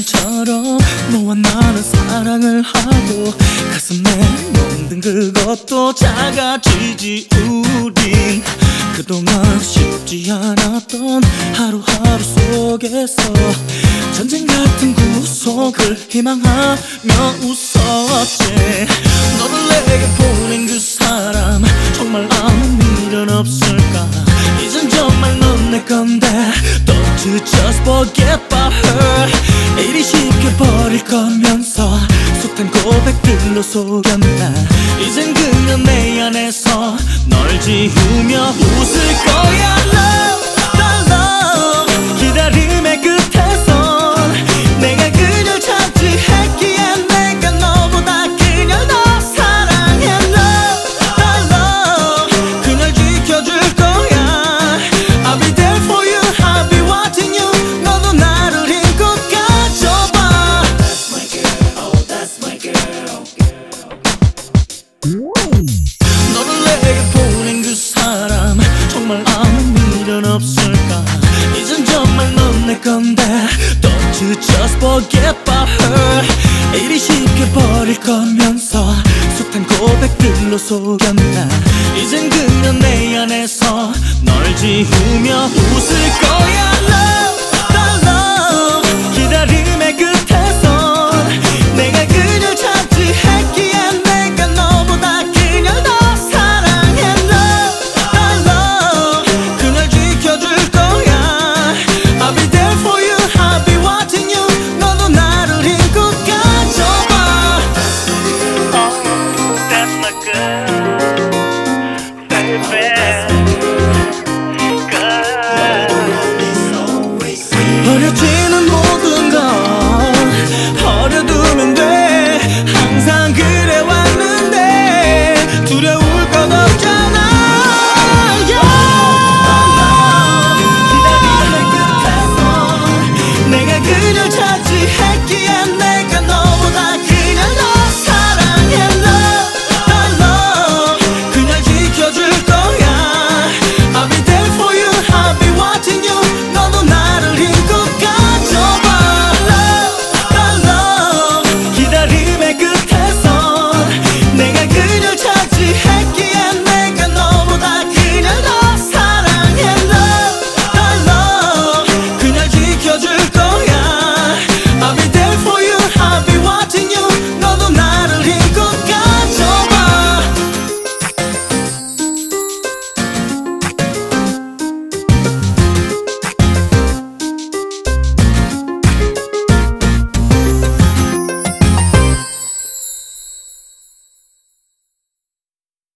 옛날처럼 너와 나는 사랑을 하고 가슴에 멍든 그것도 작아지지. 우린 그동안 쉽지 않았던 하루하루 속에서 전쟁 같은 구속을 희망하며 웃었지. 너를 내게 보낸 그 사람 정말 아무 미련 없을까. 이젠 정말 넌 내 건데 Don't you just forget about her. 이리 쉽게 버릴 거면서 숱한 고백들로 속였나. 이젠 그녀 내 안에서 널 지우며 웃을 거야. Love, love. 기다림의 끝에서 내가 그녀를 찾지 했기에 내가 너보다 그녀를 더 사랑해. Love, love. 그녀를 지켜줄 거야. I'll be there for you, I'll be watching you. 너도 나를 힘껏 가져봐. That's my girl, oh that's my girl. 너를 내게 보낸 그 사람 정말 아무 미련 없을까. 이젠 정말 넌 내 건데 Don't you just forget about her. 이리 쉽게 버릴 거면서 숱한 고백들로 속였나. 이젠 그녀 내 안에서 널 지우며 웃을